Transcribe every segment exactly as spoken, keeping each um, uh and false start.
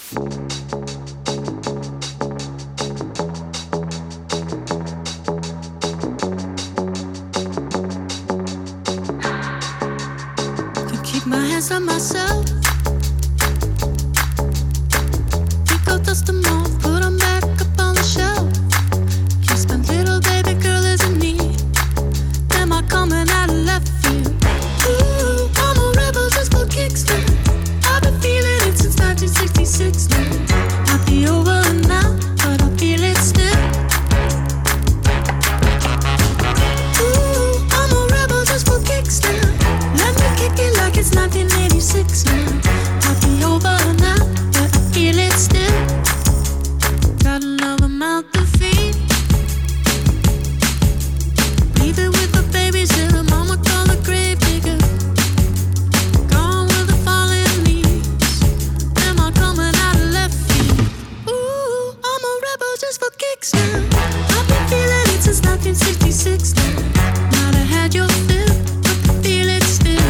Can keep my hands on myself. Pick up, dust them off, put them back up on the shelf. Kiss my little baby girl is in need. Am I coming out of left field? Ooh, I'm a rebel just for kicks now. I've been feeling it since nineteen sixty-six now. Might be over now, but I feel it still. Ooh, I'm a rebel just for kicks now. Let me kick it like it's nineteen eighty-six now. Might be over now, but I feel it still. Got another mouth to feed. Leave it with the babysitter, mama call the grave digger. Gone with the fallen leaves. Am I coming out of left field? Ooh, I'm a rebel just for kicks now. I've been feeling it since nineteen sixty-six now. Might have had your fill, but I feel it still.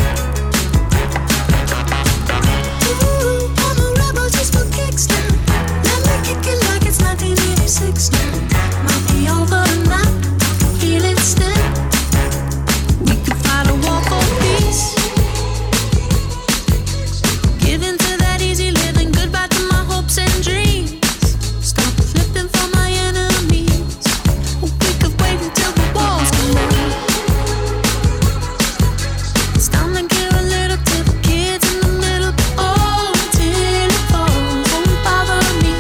Ooh, I'm a rebel just for kicks now. Let me kick it like it's nineteen eighty-six now. Might be over now, I feel it still. We could fight a war for peace. Give in to that easy living, goodbye to my hopes and dreams. Stop flipping for my enemies. We could wait until the walls come down. It's time to give a little to the kids in the middle. Oh, till it falls, won't bother me.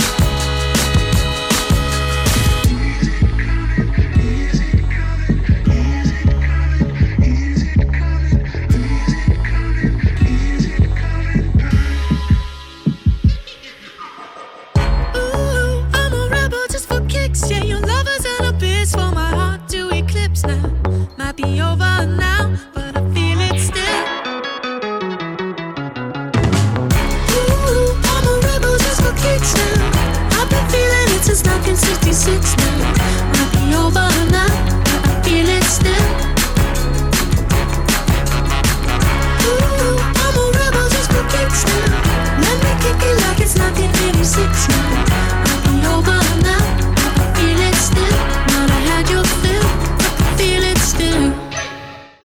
Ooh, I'm a rebel just for kicks. Yeah, your lovers and a bitch for my heart to eclipse now. Might be over now, but I feel it still. Ooh, I'm a rebel just for kicks now. I've been feeling it since nineteen sixty-six now.